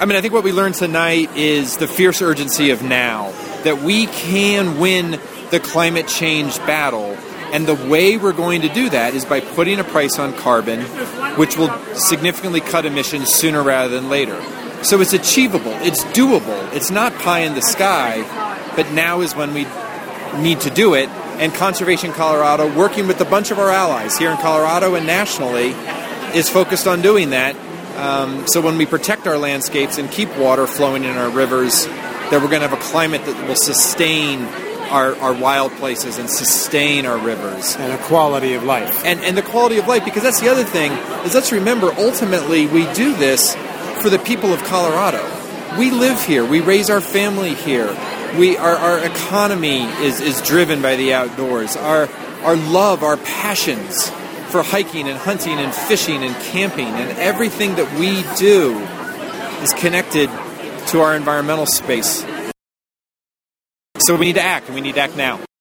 I mean, I think what we learned tonight is the fierce urgency of now, that we can win the climate change battle. And the way we're going to do that is by putting a price on carbon, which will significantly cut emissions sooner rather than later. So it's achievable, it's doable, it's not pie in the sky, but now is when we need to do it. And Conservation Colorado, working with a bunch of our allies here in Colorado and nationally, is focused on doing that. So when we protect our landscapes and keep water flowing in our rivers, that we're going to have a climate that will sustain our wild places and sustain our rivers. And a quality of life. And the quality of life, because that's the other thing, is let's remember, ultimately, we do this for the people of Colorado. We live here. We raise our family here. Our economy is driven by the outdoors. Our love, our passions for hiking and hunting and fishing and camping and everything that we do is connected to our environmental space. So we need to act, and we need to act now.